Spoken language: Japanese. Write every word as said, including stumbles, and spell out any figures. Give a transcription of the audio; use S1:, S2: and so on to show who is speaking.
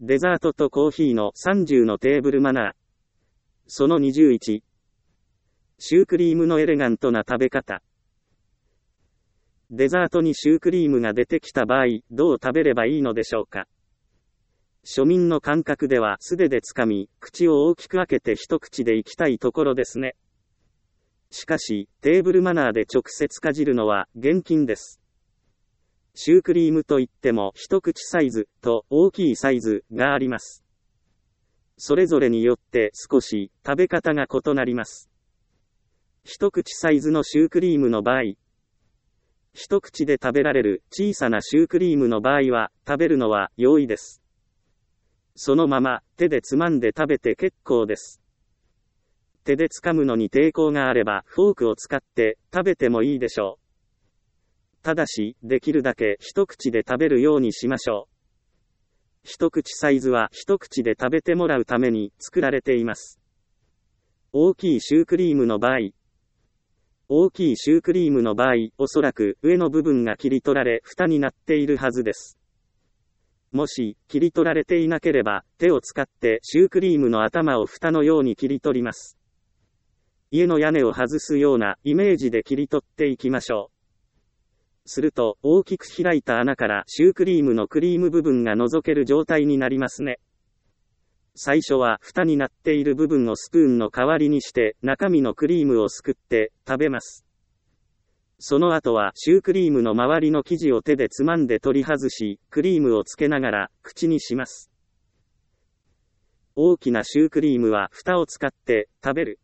S1: デザートとコーヒーのさんじゅうのテーブルマナー。そのにじゅういち。シュークリームのエレガントな食べ方。デザートにシュークリームが出てきた場合、どう食べればいいのでしょうか。庶民の感覚では素手で掴み、口を大きく開けて一口でいきたいところですね。しかし、テーブルマナーで直接かじるのは厳禁です。シュークリームといっても一口サイズと大きいサイズがあります。それぞれによって少し食べ方が異なります。一口サイズのシュークリームの場合、一口で食べられる小さなシュークリームの場合は食べるのは容易です。そのまま手でつまんで食べて結構です。手で掴むのに抵抗があればフォークを使って食べてもいいでしょう。ただし、できるだけ一口で食べるようにしましょう。一口サイズは一口で食べてもらうために作られています。大きいシュークリームの場合、大きいシュークリームの場合、おそらく上の部分が切り取られ蓋になっているはずです。もし、切り取られていなければ、手を使ってシュークリームの頭を蓋のように切り取ります。家の屋根を外すようなイメージで切り取っていきましょう。すると、大きく開いた穴からシュークリームのクリーム部分が覗ける状態になりますね。最初は蓋になっている部分をスプーンの代わりにして中身のクリームをすくって食べます。その後はシュークリームの周りの生地を手でつまんで取り外し、クリームをつけながら口にします。大きなシュークリームは蓋を使って食べる。